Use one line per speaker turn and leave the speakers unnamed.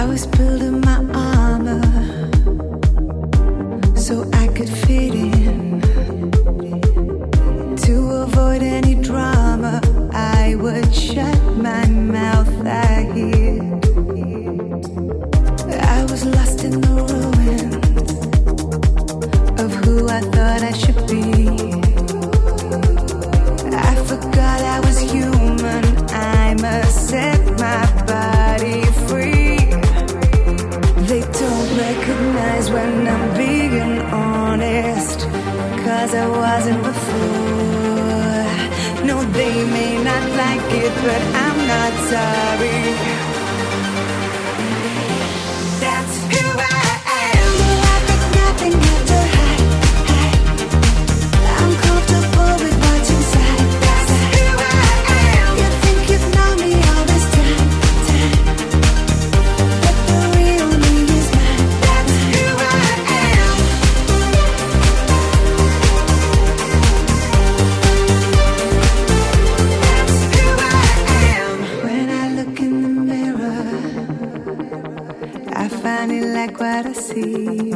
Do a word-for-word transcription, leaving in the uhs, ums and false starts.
I was building my armor so I could fit in. To avoid any drama, I would shut my mouth, I hid. I was lost in the ruins of who I thought I should be. I forgot I was human, I must set my body free. They don't recognize when I'm being honest, 'cause I wasn't before. No, they may not like it, but I'm not sorry. That's who I am. Well, I've got nothing left to hide, hide. I'm comfortable with what's inside. That's who I am. You think you've known me all this time, time, but the real me is mine. That's who I am. That's who I am. When I look in the mirror, I finally like what I see.